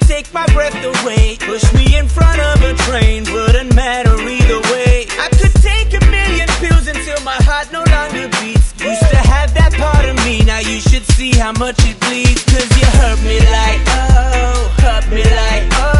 take my breath away, push me in front of a train, wouldn't matter either way. I could take a million pills until my heart no longer beats. Used to have that part of me, now you should see how much it bleeds. Cause you hurt me like, oh, hurt me like, oh.